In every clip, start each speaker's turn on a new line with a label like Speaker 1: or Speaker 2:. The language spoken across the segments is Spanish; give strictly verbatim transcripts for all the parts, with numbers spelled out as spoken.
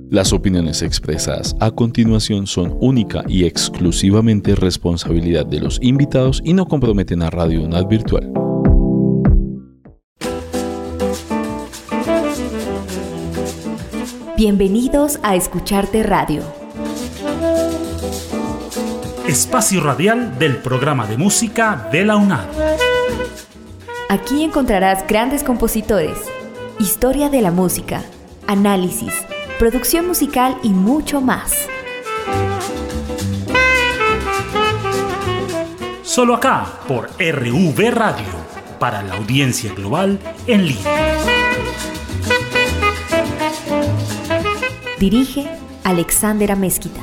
Speaker 1: Las opiniones expresadas a continuación son única y exclusivamente responsabilidad de los invitados y no comprometen a Radio UNAD Virtual.
Speaker 2: Bienvenidos a Escucharte Radio.
Speaker 3: Espacio radial del programa de música de la UNAD.
Speaker 2: Aquí encontrarás grandes compositores, historia de la música, análisis, producción musical y mucho más.
Speaker 3: Solo acá por R V Radio, para la audiencia global en línea.
Speaker 2: Dirige Alexander Amezquita.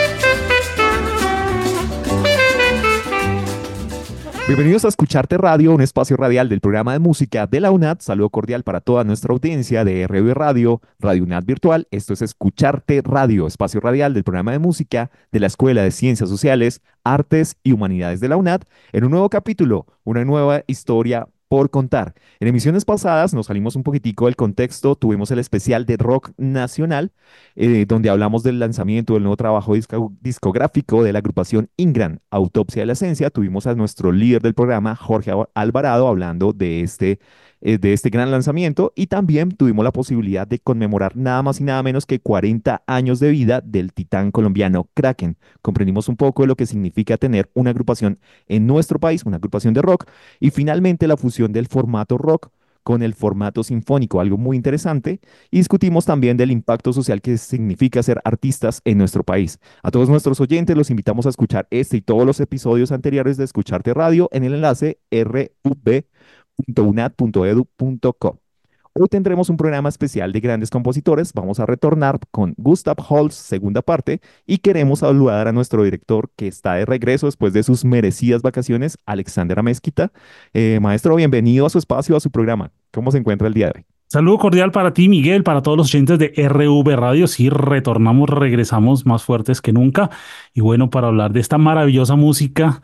Speaker 4: Bienvenidos a Escucharte Radio, un espacio radial del programa de música de la UNAD. Saludo cordial para toda nuestra audiencia de R V Radio, Radio UNAD Virtual. Esto es Escucharte Radio, espacio radial del programa de música de la Escuela de Ciencias Sociales, Artes y Humanidades de la UNAD, en un nuevo capítulo, una nueva historia por contar. En emisiones pasadas nos salimos un poquitico del contexto, tuvimos el especial de rock nacional, eh, donde hablamos del lanzamiento del nuevo trabajo disco discográfico de la agrupación Ingram, Autopsia de la Esencia. Tuvimos a nuestro líder del programa, Jorge Alvarado, hablando de este, eh, de este gran lanzamiento, y también tuvimos la posibilidad de conmemorar nada más y nada menos que cuarenta años de vida del titán colombiano Kraken. Comprendimos un poco de lo que significa tener una agrupación en nuestro país, una agrupación de rock, y finalmente la fusión del formato rock con el formato sinfónico, algo muy interesante, y discutimos también del impacto social que significa ser artistas en nuestro país. A todos nuestros oyentes los invitamos a escuchar este y todos los episodios anteriores de Escucharte Radio en el enlace r u b punto u n a d punto e d u punto co. Hoy tendremos un programa especial de grandes compositores. Vamos a retornar con Gustav Holst, segunda parte, y queremos saludar a nuestro director que está de regreso después de sus merecidas vacaciones, Alexander Amezquita. Eh, maestro, bienvenido a su espacio, a su programa. ¿Cómo se encuentra el día de hoy?
Speaker 3: Saludo cordial para ti, Miguel, para todos los oyentes de R V Radio. Sí, retornamos, regresamos más fuertes que nunca. Y bueno, para hablar de esta maravillosa música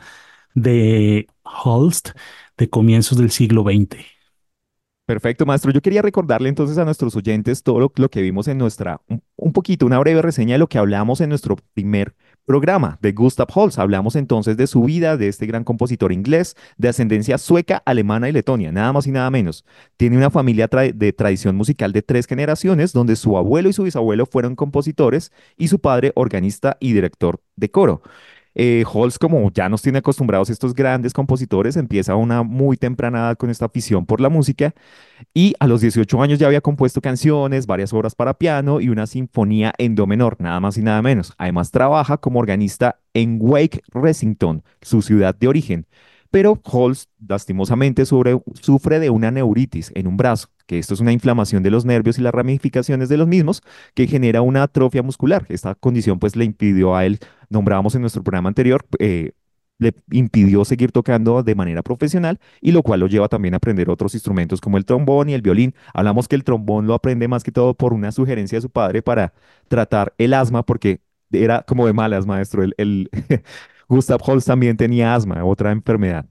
Speaker 3: de Holst de comienzos del siglo veinte.
Speaker 4: Perfecto, maestro. Yo quería recordarle entonces a nuestros oyentes todo lo, lo que vimos en nuestra, un, un poquito, una breve reseña de lo que hablamos en nuestro primer programa de Gustav Holst. Hablamos entonces de su vida, de este gran compositor inglés, de ascendencia sueca, alemana y letonia, nada más y nada menos. Tiene una familia tra- de tradición musical de tres generaciones, donde su abuelo y su bisabuelo fueron compositores y su padre organista y director de coro. Eh, Holst, como ya nos tiene acostumbrados estos grandes compositores, empieza a una muy temprana edad con esta afición por la música y a los dieciocho años ya había compuesto canciones, varias obras para piano y una sinfonía en do menor, nada más y nada menos. Además trabaja como organista en Wake Ressington, su ciudad de origen. Pero Holst lastimosamente sobre- sufre de una neuritis en un brazo, que esto es una inflamación de los nervios y las ramificaciones de los mismos que genera una atrofia muscular. Esta condición pues le impidió a él, nombrábamos en nuestro programa anterior, eh, le impidió seguir tocando de manera profesional y lo cual lo lleva también a aprender otros instrumentos como el trombón y el violín. Hablamos que el trombón lo aprende más que todo por una sugerencia de su padre para tratar el asma porque era como de malas, maestro. El, el Gustav Holst también tenía asma, otra enfermedad.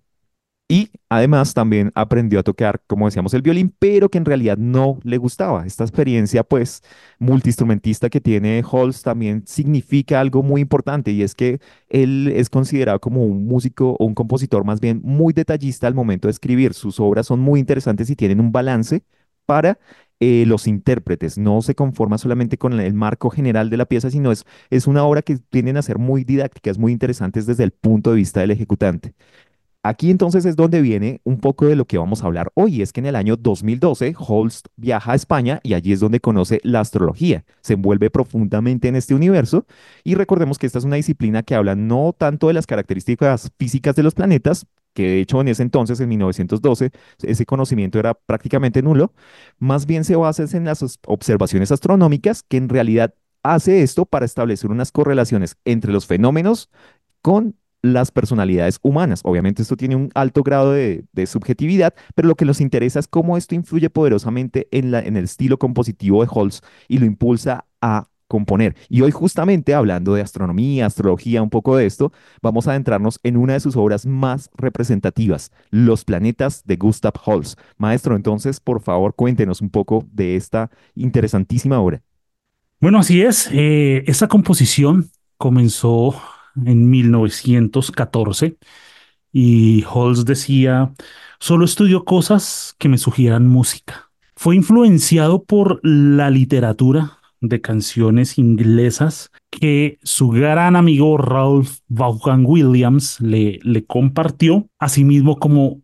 Speaker 4: Y además también aprendió a tocar, como decíamos, el violín, pero que en realidad no le gustaba. Esta experiencia, pues, multiinstrumentista que tiene Holst también significa algo muy importante y es que él es considerado como un músico o un compositor más bien muy detallista al momento de escribir. Sus obras son muy interesantes y tienen un balance para eh, los intérpretes. No se conforma solamente con el marco general de la pieza, sino es, es una obra que tienden a ser muy didácticas, muy interesantes desde el punto de vista del ejecutante. Aquí entonces es donde viene un poco de lo que vamos a hablar hoy, y es que en el año dos mil doce Holst viaja a España y allí es donde conoce la astrología, se envuelve profundamente en este universo y recordemos que esta es una disciplina que habla no tanto de las características físicas de los planetas, que de hecho en ese entonces, en mil novecientos doce, ese conocimiento era prácticamente nulo, más bien se basa en las os- observaciones astronómicas que en realidad hace esto para establecer unas correlaciones entre los fenómenos con las personalidades humanas. Obviamente esto tiene un alto grado de, de subjetividad, pero lo que nos interesa es cómo esto influye poderosamente en la, en el estilo compositivo de Holst y lo impulsa a componer. Y hoy justamente hablando de astronomía, astrología, un poco de esto, vamos a adentrarnos en una de sus obras más representativas, Los planetas de Gustav Holst. Maestro, entonces, por favor, cuéntenos un poco de esta interesantísima obra.
Speaker 3: Bueno, así es. Eh, esta composición comenzó en mil novecientos catorce y Holst decía, solo estudio cosas que me sugieran música. Fue influenciado por la literatura de canciones inglesas que su gran amigo Ralph Vaughan Williams le, le compartió, asimismo como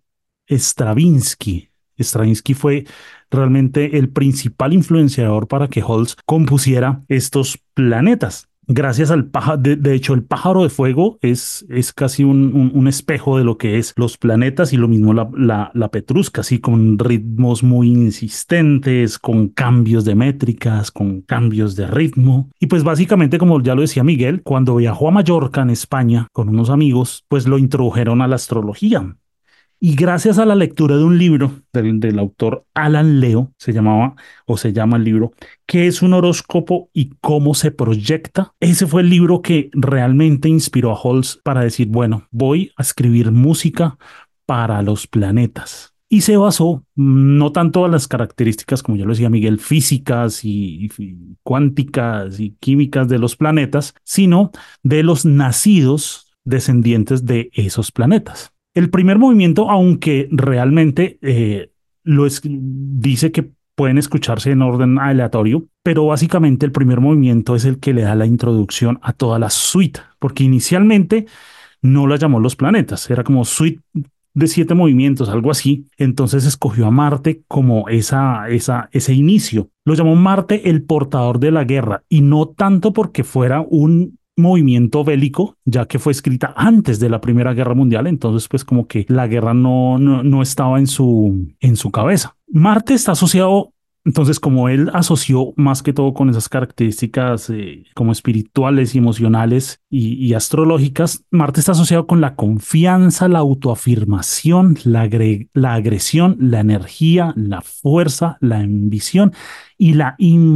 Speaker 3: Stravinsky. Stravinsky fue realmente el principal influenciador para que Holst compusiera estos planetas. Gracias al pájaro, de, de hecho, el pájaro de fuego es, es casi un, un, un espejo de lo que es los planetas y lo mismo la, la, la Petrusca, así con ritmos muy insistentes, con cambios de métricas, con cambios de ritmo. Y pues básicamente, como ya lo decía Miguel, cuando viajó a Mallorca, en España, con unos amigos, pues lo introdujeron a la astrología. Y gracias a la lectura de un libro del, del autor Alan Leo, se llamaba o se llama el libro, ¿Qué es un horóscopo y cómo se proyecta? Ese fue el libro que realmente inspiró a Holst para decir, bueno, voy a escribir música para los planetas. Y se basó no tanto en las características, como ya lo decía Miguel, físicas y, y cuánticas y químicas de los planetas, sino de los nacidos descendientes de esos planetas. El primer movimiento, aunque realmente eh, lo es, dice que pueden escucharse en orden aleatorio, pero básicamente el primer movimiento es el que le da la introducción a toda la suite, porque inicialmente no la llamó Los Planetas, era como suite de siete movimientos, algo así. Entonces escogió a Marte como esa, esa, ese inicio. Lo llamó Marte el portador de la guerra, y no tanto porque fuera un movimiento bélico, ya que fue escrita antes de la Primera Guerra Mundial, entonces pues como que la guerra no, no, no estaba en su, en su cabeza. Marte está asociado, entonces como él asoció más que todo con esas características eh, como espirituales y emocionales y, y astrológicas, Marte está asociado con la confianza, la autoafirmación, la, agre la agresión, la energía, la fuerza, la ambición y la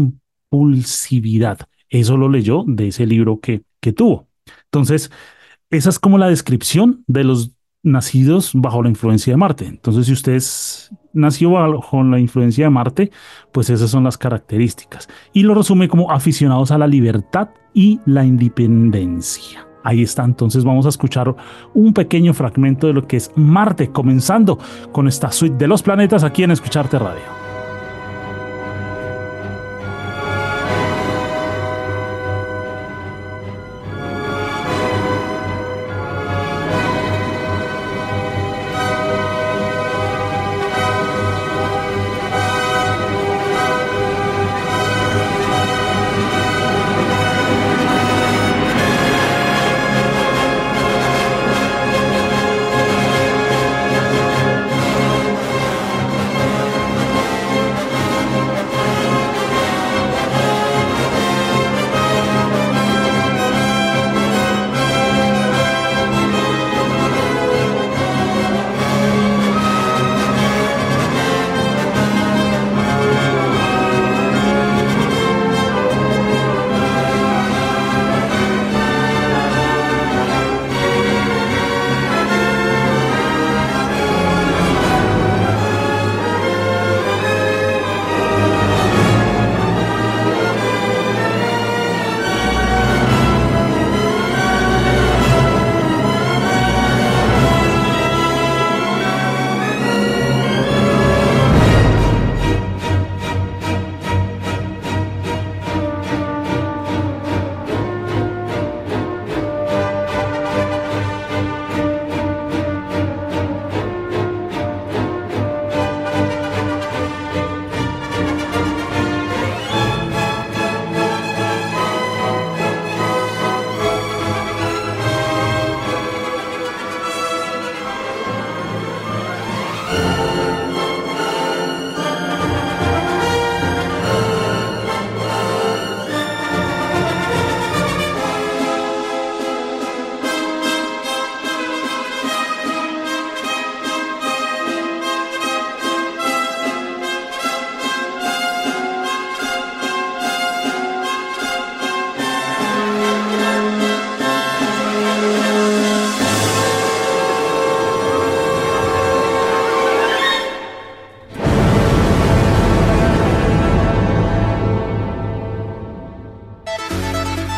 Speaker 3: impulsividad. Eso lo leyó de ese libro que, que tuvo. Entonces, esa es como la descripción de los nacidos bajo la influencia de Marte. Entonces, si usted nació bajo la influencia de Marte, pues esas son las características. Y lo resume como aficionados a la libertad y la independencia. Ahí está, entonces vamos a escuchar un pequeño fragmento de lo que es Marte, comenzando con esta suite de los planetas aquí en Escucharte Radio.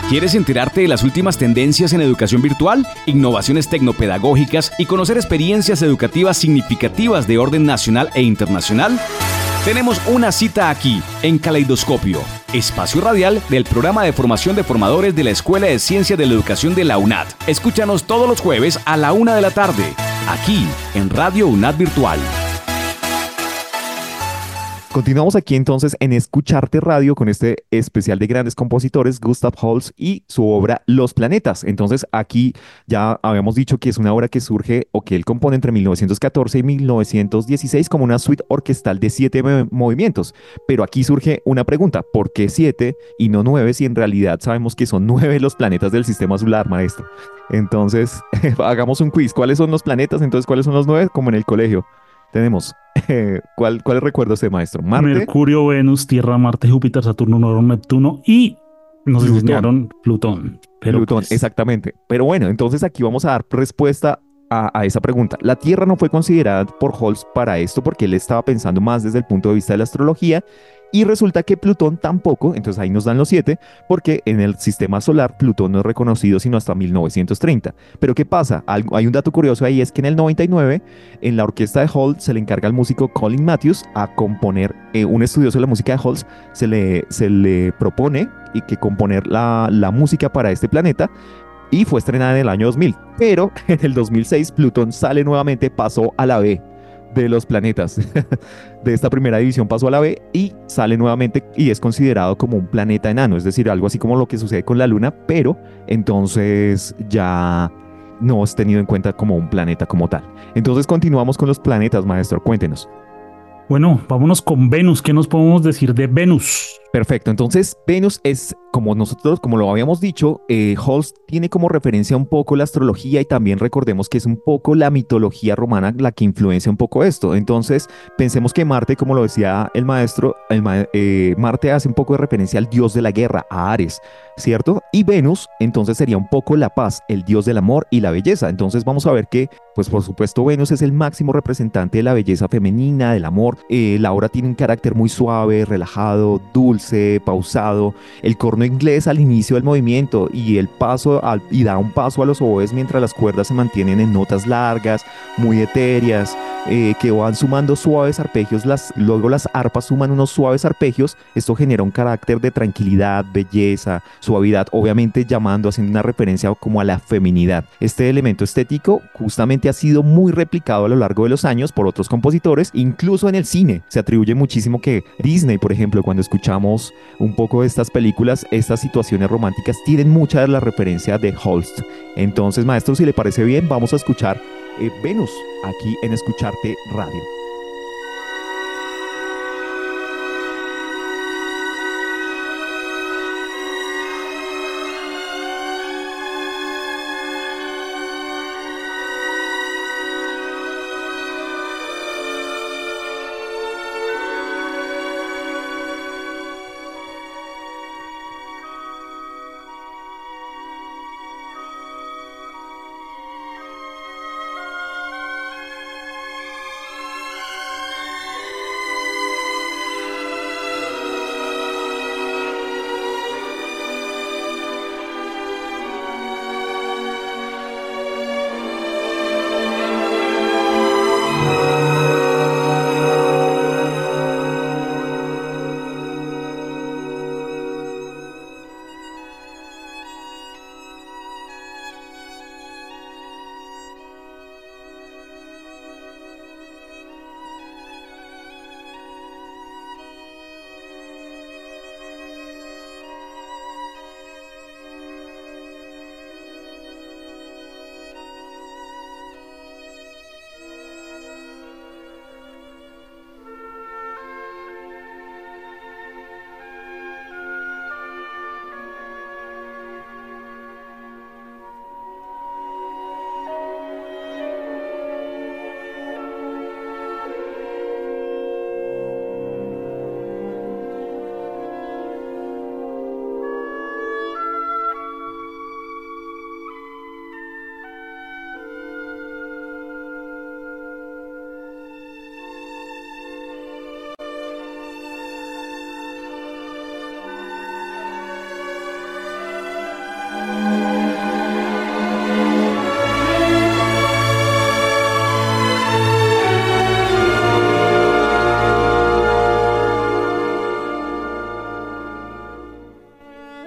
Speaker 5: ¿Quieres enterarte de las últimas tendencias en educación virtual, innovaciones tecnopedagógicas y conocer experiencias educativas significativas de orden nacional e internacional? Tenemos una cita aquí, en Caleidoscopio, espacio radial del programa de formación de formadores de la Escuela de Ciencias de la Educación de la UNAD. Escúchanos todos los jueves a la una de la tarde, aquí en Radio UNAD Virtual.
Speaker 4: Continuamos aquí entonces en Escucharte Radio con este especial de grandes compositores, Gustav Holst y su obra Los Planetas. Entonces aquí ya habíamos dicho que es una obra que surge o que él compone entre mil novecientos catorce y mil novecientos dieciséis como una suite orquestal de siete mo- movimientos. Pero aquí surge una pregunta, ¿por qué siete y no nueve si en realidad sabemos que son nueve los planetas del sistema solar, maestro? Entonces hagamos un quiz. ¿Cuáles son los planetas? Entonces, ¿cuáles son los nueve? Como en el colegio. Tenemos, eh, ¿cuál, cuál recuerda usted, maestro? Marte,
Speaker 3: Mercurio, Venus, Tierra, Marte, Júpiter, Saturno, Urano, Neptuno y nos
Speaker 4: Plutón.
Speaker 3: enseñaron Plutón. Pero
Speaker 4: Plutón,
Speaker 3: pues,
Speaker 4: exactamente. Pero bueno, entonces aquí vamos a dar respuesta a, a esa pregunta. La Tierra no fue considerada por Holst para esto porque él estaba pensando más desde el punto de vista de la astrología y resulta que Plutón tampoco, entonces ahí nos dan los siete, porque en el sistema solar Plutón no es reconocido sino hasta mil novecientos treinta. Pero ¿qué pasa? Algo, hay un dato curioso ahí, es que en el noventa y nueve en la orquesta de Holst se le encarga al músico Colin Matthews a componer, eh, un estudioso de la música de Holst se le, se le propone y que componer la, la música para este planeta y fue estrenada en el año dos mil. Pero en el dos mil seis Plutón sale nuevamente, pasó a la B de los planetas. De esta primera división pasó a la B y sale nuevamente y es considerado como un planeta enano, es decir, algo así como lo que sucede con la Luna, pero entonces ya no es tenido en cuenta como un planeta como tal. Entonces continuamos con los planetas, maestro, cuéntenos.
Speaker 3: bueno, vámonos con Venus. ¿Qué nos podemos decir de Venus?
Speaker 4: Perfecto, entonces Venus es, como nosotros, como lo habíamos dicho, eh, Holst tiene como referencia un poco la astrología y también recordemos que es un poco la mitología romana la que influencia un poco esto. Entonces pensemos que Marte, como lo decía el maestro, el ma- eh, Marte hace un poco de referencia al dios de la guerra, a Ares, ¿cierto? Y Venus entonces sería un poco la paz, el dios del amor y la belleza. Entonces vamos a ver que, pues por supuesto, Venus es el máximo representante de la belleza femenina, del amor. Eh, la obra tiene un carácter muy suave, relajado, dulce, pausado, el corno inglés al inicio del movimiento y el paso al- y da un paso a los oboes mientras las cuerdas se mantienen en notas largas, muy etéreas, eh, que van sumando suaves arpegios, las, luego las arpas suman unos suaves arpegios, esto genera un carácter de tranquilidad, belleza, suavidad, obviamente llamando, haciendo una referencia como a la feminidad. Este elemento estético justamente ha sido muy replicado a lo largo de los años por otros compositores, incluso en el cine. Se atribuye muchísimo que Disney, por ejemplo, cuando escuchamos un poco de estas películas, estas situaciones románticas tienen mucha de la referencia de Holst. Entonces, maestro, si le parece bien, vamos a escuchar eh, Venus aquí en Escucharte Radio.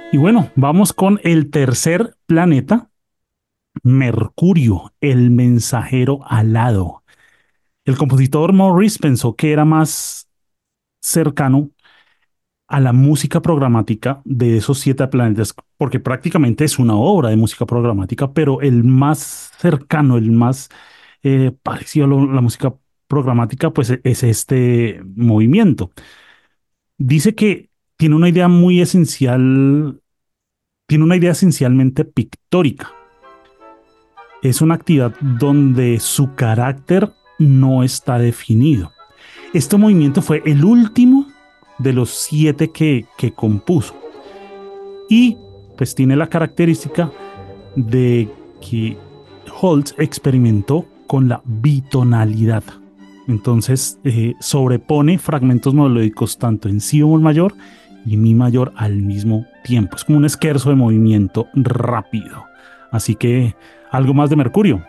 Speaker 3: Y bueno, vamos con el tercer planeta, Mercurio, el mensajero alado. El compositor Morris pensó que era más cercano a la música programática de esos siete planetas, porque prácticamente es una obra de música programática, pero el más cercano, el más eh, parecido a lo- la música programática, pues e- es este movimiento. Dice que tiene una idea muy esencial, tiene una idea esencialmente pictórica. Es una actividad donde su carácter no está definido. Este movimiento fue el último de los siete que, que compuso. Y pues tiene la característica de que Holst experimentó con la bitonalidad. Entonces eh, sobrepone fragmentos melódicos tanto en si bemol mayor y mi mayor al mismo tiempo. Es como un scherzo de movimiento rápido. Así que algo más de Mercurio.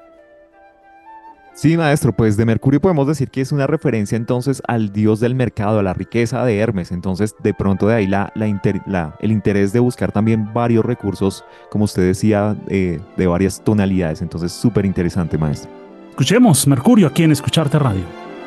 Speaker 4: Sí, maestro, pues de Mercurio podemos decir que es una referencia entonces al dios del mercado, a la riqueza de Hermes. Entonces, de pronto de ahí la, la inter- la- el interés de buscar también varios recursos, como usted decía, eh, de varias tonalidades. Entonces, súper interesante, maestro.
Speaker 3: Escuchemos Mercurio aquí en Escucharte Radio.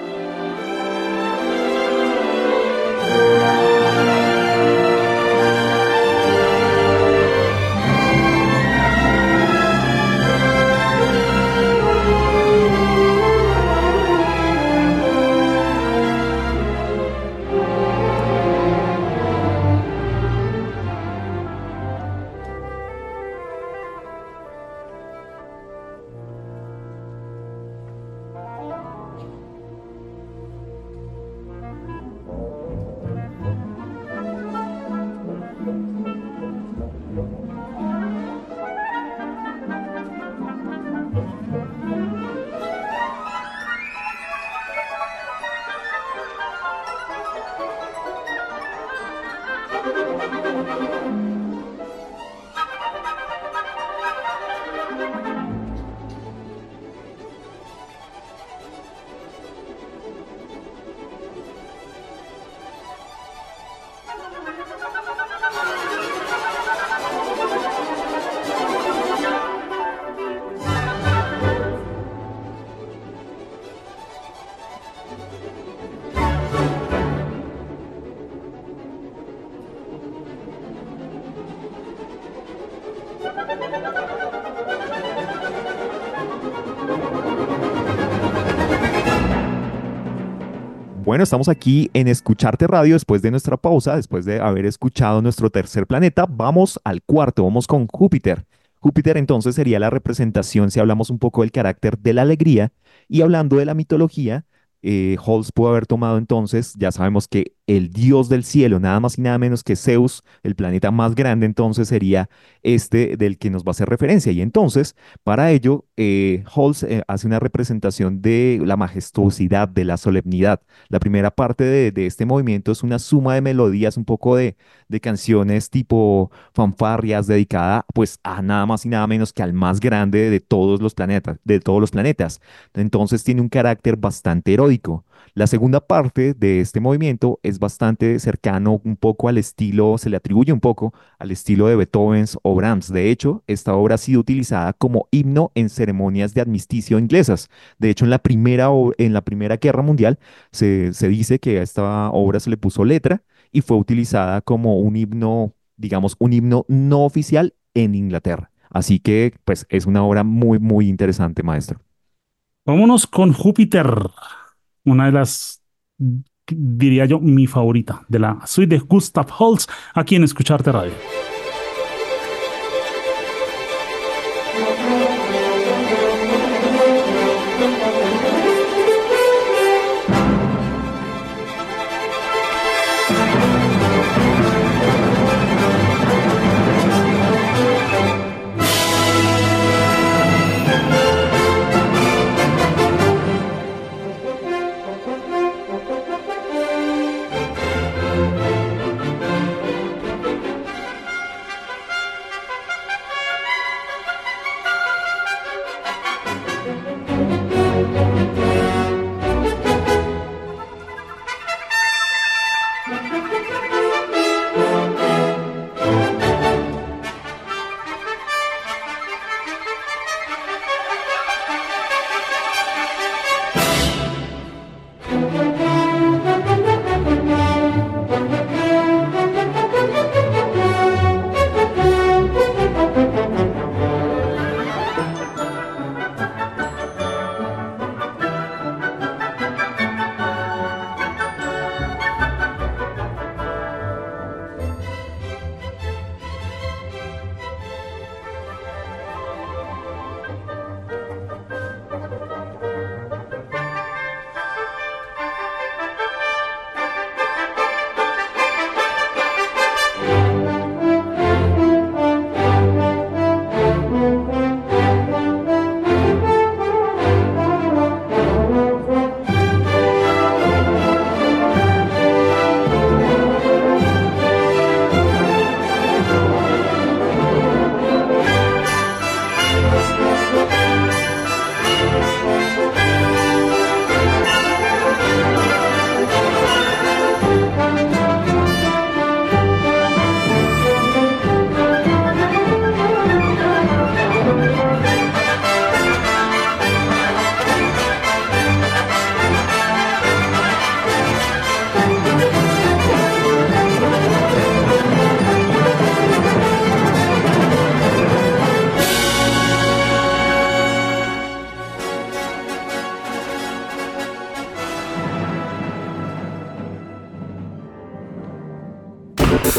Speaker 4: Bueno, estamos aquí en Escucharte Radio después de nuestra pausa, después de haber escuchado nuestro tercer planeta. Vamos al cuarto, vamos con Júpiter. Júpiter entonces sería la representación, si hablamos un poco del carácter de la alegría, y hablando de la mitología, eh, Holst pudo haber tomado entonces, ya sabemos que el dios del cielo, nada más y nada menos que Zeus, el planeta más grande, entonces sería este del que nos va a hacer referencia. Y entonces, para ello, eh, Holst eh, hace una representación de la majestuosidad, de la solemnidad. La primera parte de, de este movimiento es una suma de melodías, un poco de, de canciones tipo fanfarrias, dedicada pues a nada más y nada menos que al más grande de todos los planetas, de todos los planetas. Entonces tiene un carácter bastante heroico. La segunda parte de este movimiento es bastante cercano un poco al estilo, se le atribuye un poco al estilo de Beethoven o Brahms. De hecho, esta obra ha sido utilizada como himno en ceremonias de armisticio inglesas. De hecho, en la primera, o- en la Primera Guerra Mundial se, se dice que a esta obra se le puso letra y fue utilizada como un himno, digamos, un himno no oficial en Inglaterra. Así que, pues, es una obra muy, muy interesante, maestro.
Speaker 3: Vámonos con Júpiter, una de las, diría yo, mi favorita, de la suite de Gustav Holst, aquí en Escucharte Radio.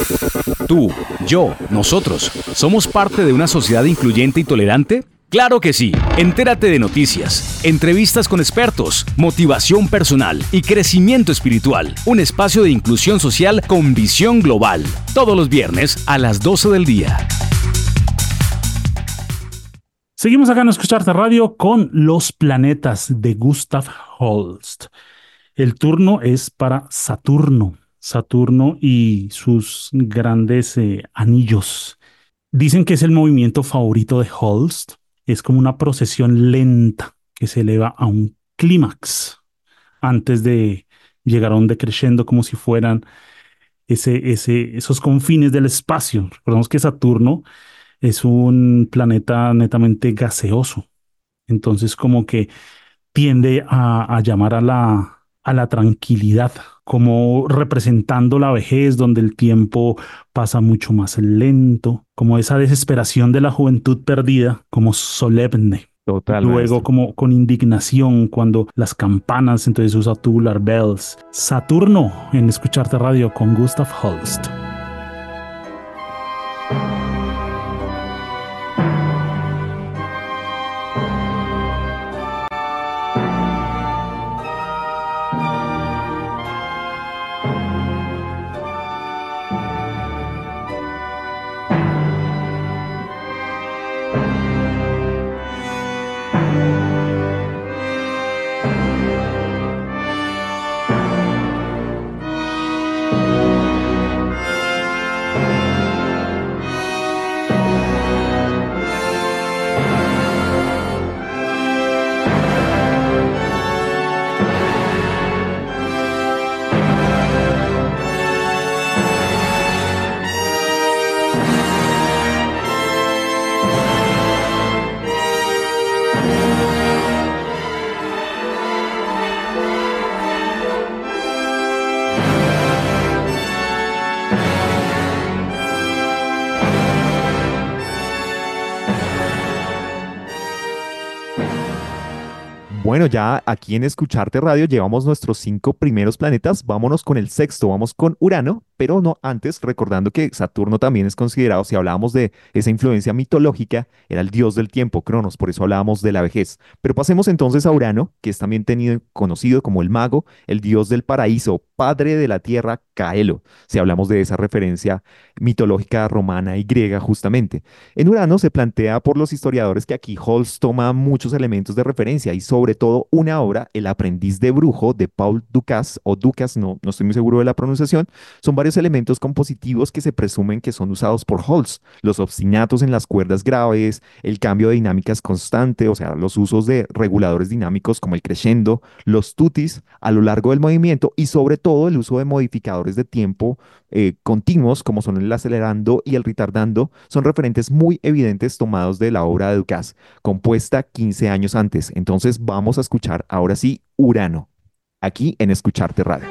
Speaker 5: Tú, yo, nosotros, ¿somos parte de una sociedad incluyente y tolerante? ¡Claro que sí! Entérate de noticias, entrevistas con expertos, motivación personal y crecimiento espiritual. Un espacio de inclusión social con visión global. Todos los viernes a las doce del día.
Speaker 3: Seguimos acá en Escucharte Radio con Los Planetas de Gustav Holst. El turno es para Saturno. Saturno y sus grandes eh, anillos. Dicen que es el movimiento favorito de Holst. Es como una procesión lenta que se eleva a un clímax antes de llegar a un decreciendo, como si fueran ese, ese, esos confines del espacio. Recordemos que Saturno es un planeta netamente gaseoso. Entonces como que tiende a, a llamar a la, a la tranquilidad, como representando la vejez, donde el tiempo pasa mucho más lento, como esa desesperación de la juventud perdida, como solemne.
Speaker 4: Total,
Speaker 3: Luego
Speaker 4: maestro.
Speaker 3: como con indignación cuando las campanas, entonces usa Tubular Bells. Saturno en Escucharte Radio con Gustav Holst.
Speaker 4: Bueno, ya aquí en Escucharte Radio llevamos nuestros cinco primeros planetas. Vámonos con el sexto, vamos con Urano, pero no antes, recordando que Saturno también es considerado, si hablábamos de esa influencia mitológica, era el dios del tiempo, Cronos, por eso hablábamos de la vejez. Pero pasemos entonces a Urano, que es también tenido, conocido como el mago, el dios del paraíso, padre de la tierra, Caelo, si hablamos de esa referencia mitológica romana y griega justamente. En Urano se plantea por los historiadores que aquí Holst toma muchos elementos de referencia y sobre todo una obra, El aprendiz de brujo de Paul Dukas, o Dukas, no, no estoy muy seguro de la pronunciación, son varios elementos compositivos que se presumen que son usados por Holst, los obstinatos en las cuerdas graves, el cambio de dinámicas constante, o sea, los usos de reguladores dinámicos como el crescendo, los tutis a lo largo del movimiento y sobre todo el uso de modificadores de tiempo eh, continuos como son el acelerando y el retardando, son referentes muy evidentes tomados de la obra de Dukas, compuesta quince años antes. Entonces vamos a escuchar ahora sí Urano, aquí en Escucharte Radio.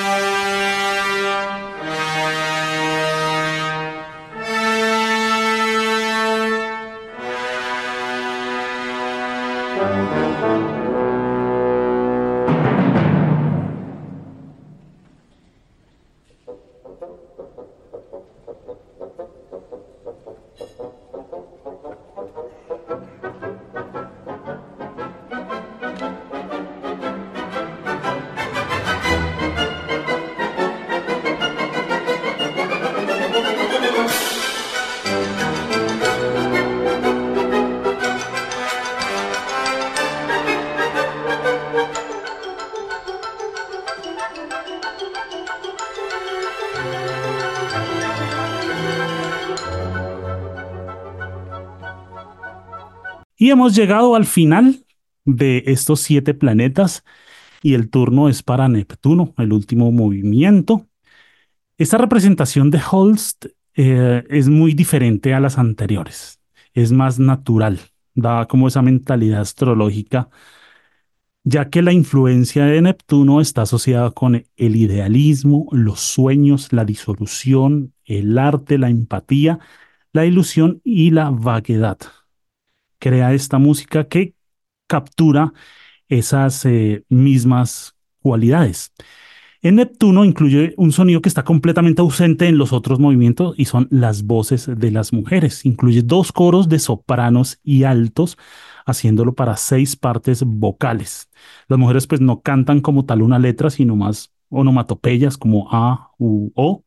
Speaker 3: Y hemos llegado al final de estos siete planetas y el turno es para Neptuno, el último movimiento. Esta representación de Holst eh, es muy diferente a las anteriores, es más natural, da como esa mentalidad astrológica, ya que la influencia de Neptuno está asociada con el idealismo, los sueños, la disolución, el arte, la empatía, la ilusión y la vaguedad. Crea esta música que captura esas eh, mismas cualidades. En Neptuno incluye un sonido que está completamente ausente en los otros movimientos y son las voces de las mujeres. Incluye dos coros de sopranos y altos, haciéndolo para seis partes vocales. Las mujeres pues no cantan como tal una letra, sino más onomatopeyas como A u O.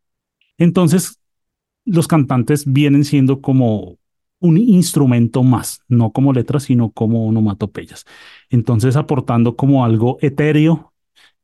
Speaker 3: Entonces, los cantantes vienen siendo como un instrumento más, no como letras, sino como onomatopeyas. Entonces, aportando como algo etéreo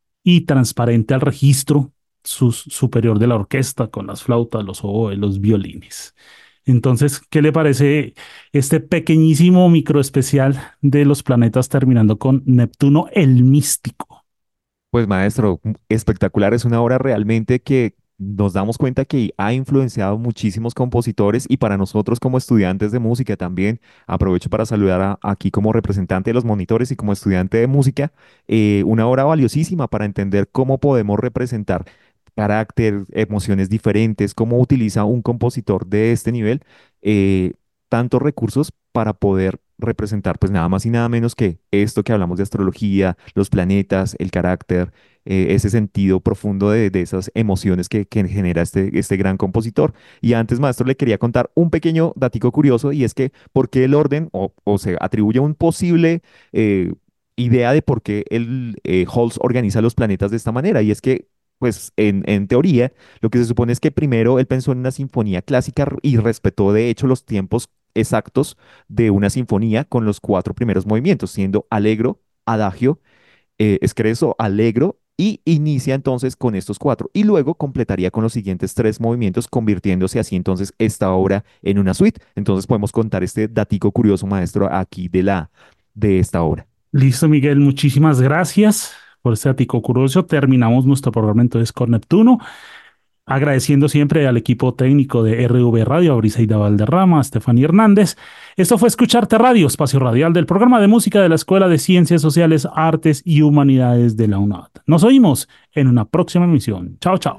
Speaker 3: y transparente al registro sus- superior de la orquesta con las flautas, los oboes, los violines. Entonces, ¿qué le parece este pequeñísimo micro especial de los planetas terminando con Neptuno el místico?
Speaker 4: Pues maestro, m- espectacular, es una obra realmente que nos damos cuenta que ha influenciado muchísimos compositores y para nosotros como estudiantes de música también, aprovecho para saludar a- aquí como representante de los monitores y como estudiante de música, eh, una obra valiosísima para entender cómo podemos representar carácter, emociones diferentes, cómo utiliza un compositor de este nivel eh, tantos recursos para poder representar pues nada más y nada menos que esto que hablamos de astrología, los planetas, el carácter, eh, ese sentido profundo de, de esas emociones que, que genera este, este gran compositor. Y antes, maestro, le quería contar un pequeño datico curioso y es que por qué el orden o, o se atribuye un posible eh, idea de por qué el eh, Holst organiza los planetas de esta manera. Y es que, pues, en, en teoría, lo que se supone es que primero él pensó en una sinfonía clásica r- y respetó, de hecho, los tiempos exactos de una sinfonía con los cuatro primeros movimientos, siendo allegro, adagio, eh, escreso, allegro y inicia entonces con estos cuatro y luego completaría con los siguientes tres movimientos, convirtiéndose así entonces esta obra en una suite. Entonces podemos contar este datico curioso, maestro, aquí de la de esta obra.
Speaker 3: Listo, Miguel, muchísimas gracias por este ático curioso. Terminamos nuestro programa entonces con Neptuno, agradeciendo siempre al equipo técnico de R V Radio, a Briseida Valderrama, a Estefanía Hernández. Esto fue Escucharte Radio, espacio radial del programa de música de la Escuela de Ciencias Sociales, Artes y Humanidades de la UNAD. Nos oímos en una próxima emisión. Chao, chao.